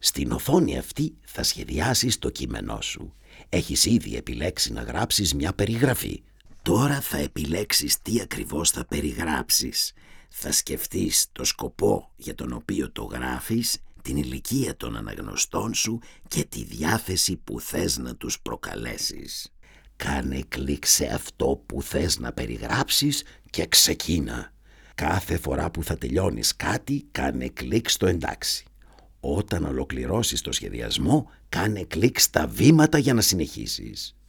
Στην οθόνη αυτή θα σχεδιάσεις το κείμενό σου. Έχεις ήδη επιλέξει να γράψεις μια περιγραφή. Τώρα θα επιλέξεις τι ακριβώς θα περιγράψεις. Θα σκεφτείς το σκοπό για τον οποίο το γράφεις, την ηλικία των αναγνωστών σου και τη διάθεση που θες να τους προκαλέσεις. Κάνε κλικ σε αυτό που θες να περιγράψεις και ξεκίνα. Κάθε φορά που θα τελειώνεις κάτι, κάνε κλικ στο εντάξει. Όταν ολοκληρώσεις το σχεδιασμό, κάνε κλικ στα βήματα για να συνεχίσεις.